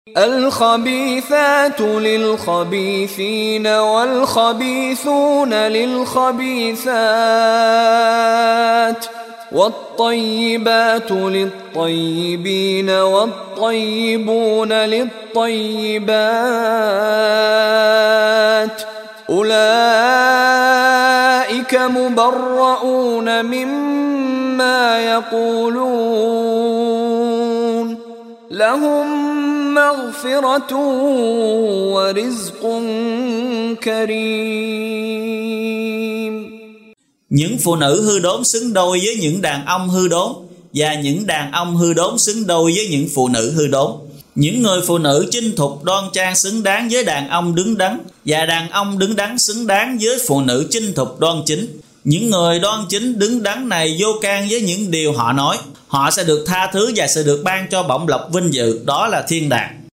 الخبيثات للخبيثين والخبيثون للخبيثات والطيبات للطيبين والطيبون للطيبات أولئك مبرؤون مما يقولون لهم مغفرة ورزق كريم. Những phụ nữ hư đốn xứng đôi với những đàn ông hư đốn, và những đàn ông hư đốn xứng đôi với những phụ nữ hư đốn. Những người phụ nữ chinh thục đoan trang xứng đáng với đàn ông đứng đắn, và đàn ông đứng đắn xứng đáng với phụ nữ chinh thục đoan chính. Những người đoan chính đứng đắn này vô can với những điều họ nói, họ sẽ được tha thứ và sẽ được ban cho bổng lộc vinh dự, đó là thiên đàng.